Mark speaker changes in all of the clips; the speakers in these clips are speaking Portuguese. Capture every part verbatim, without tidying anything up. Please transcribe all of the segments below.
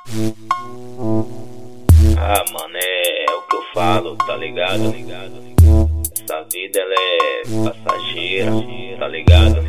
Speaker 1: Ah, mano, é, é o que eu falo, tá ligado? Essa vida ela é passageira, tá ligado?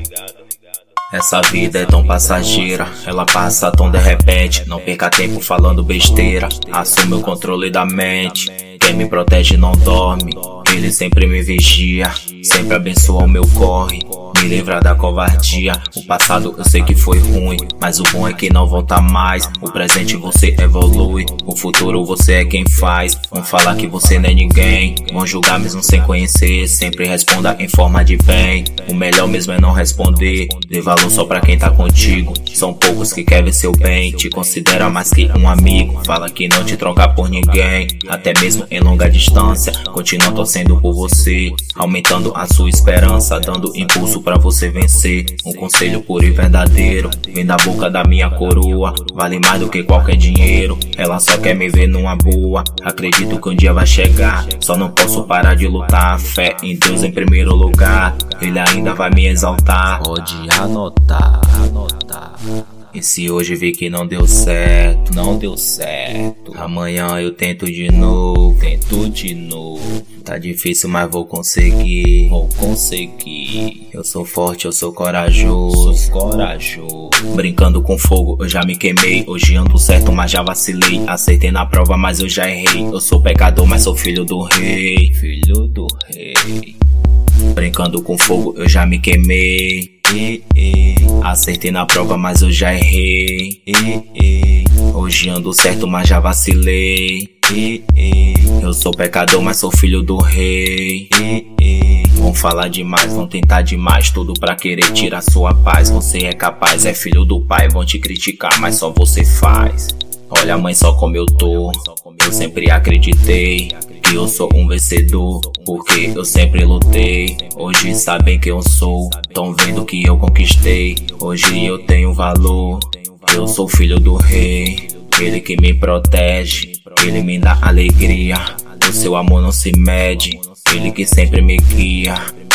Speaker 2: Essa vida é tão passageira, ela passa tão de repente. Não perca tempo falando besteira, assume o controle da mente. Quem me protege não dorme, ele sempre me vigia, sempre abençoa o meu corre, me livra da covardia. O passado eu sei que foi ruim, mas o bom é que não volta mais. O presente você evolui, o futuro você é quem faz. Vão falar que você não é ninguém, vão julgar mesmo sem conhecer. Sempre responda em forma de bem, o melhor mesmo é não responder. Dê valor só pra quem tá contigo, são poucos que querem seu bem. Te considera mais que um amigo, fala que não te troca por ninguém. Até mesmo em longa distância, continua torcendo por você, aumentando a sua esperança, dando impulso pra você vencer. Um conselho puro e verdadeiro vem da boca da minha coroa, vale mais do que qualquer dinheiro. Ela só quer me ver numa boa, acredito que um dia vai chegar, só não posso parar de lutar. Fé em Deus em primeiro lugar, Ele ainda vai me exaltar.
Speaker 3: Pode anotar, anotar.
Speaker 2: E se hoje vi que não deu certo,
Speaker 3: não deu certo,
Speaker 2: amanhã eu tento de novo,
Speaker 3: tento de novo.
Speaker 2: Tá difícil, mas vou conseguir,
Speaker 3: vou conseguir.
Speaker 2: Eu sou forte, eu sou corajoso,
Speaker 3: sou corajoso.
Speaker 2: Brincando com fogo, eu já me queimei. Hoje ando certo, mas já vacilei. Acertei na prova, mas eu já errei. Eu sou pecador, mas sou filho do rei,
Speaker 3: filho do rei.
Speaker 2: Brincando com fogo, eu já me queimei.
Speaker 3: E, e.
Speaker 2: Acertei na prova, mas eu já errei.
Speaker 3: E, e.
Speaker 2: Hoje ando certo, mas já vacilei.
Speaker 3: E, e.
Speaker 2: Eu sou pecador, mas sou filho do rei.
Speaker 3: E, e.
Speaker 2: Vão falar demais, vão tentar demais, tudo pra querer tirar sua paz. Você é capaz, é filho do pai, vão te criticar, mas só você faz. Olha, mãe, só como eu tô, eu sempre acreditei que eu sou um vencedor, porque eu sempre lutei. Hoje sabem que eu sou, tão vendo que eu conquistei. Hoje eu tenho valor, eu sou filho do rei. Ele que me protege, ele me dá alegria. O seu amor não se mede, ele que sempre me guia.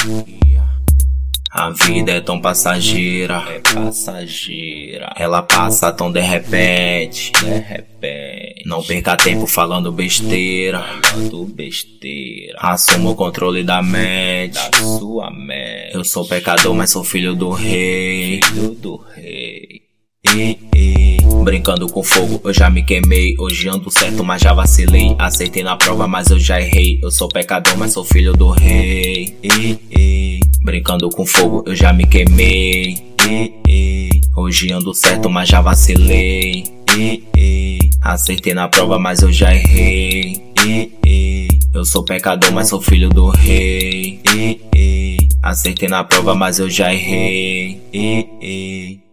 Speaker 2: A vida é tão passageira,
Speaker 3: é passageira.
Speaker 2: Ela passa tão de repente,
Speaker 3: de repente.
Speaker 2: Não perca tempo falando besteira,
Speaker 3: falando besteira.
Speaker 2: Assuma o controle da mente,
Speaker 3: da sua mente.
Speaker 2: Eu sou pecador, mas sou filho do rei,
Speaker 3: filho do rei.
Speaker 2: E, e. Brincando com fogo, eu já me queimei. Hoje ando certo, mas já vacilei. Acertei na prova, mas eu já errei. Eu sou pecador, mas sou filho do rei.
Speaker 3: E, e.
Speaker 2: Brincando com fogo, eu já me queimei.
Speaker 3: E, e.
Speaker 2: Hoje ando certo, mas já vacilei.
Speaker 3: E, e.
Speaker 2: Acertei na prova, mas eu já errei.
Speaker 3: E, e.
Speaker 2: Eu sou pecador, mas sou filho do rei.
Speaker 3: E, e.
Speaker 2: Acertei na prova, mas eu já errei.
Speaker 3: E, e.